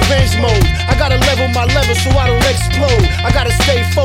revenge mode. I gotta level my level so I don't explode. I gotta stay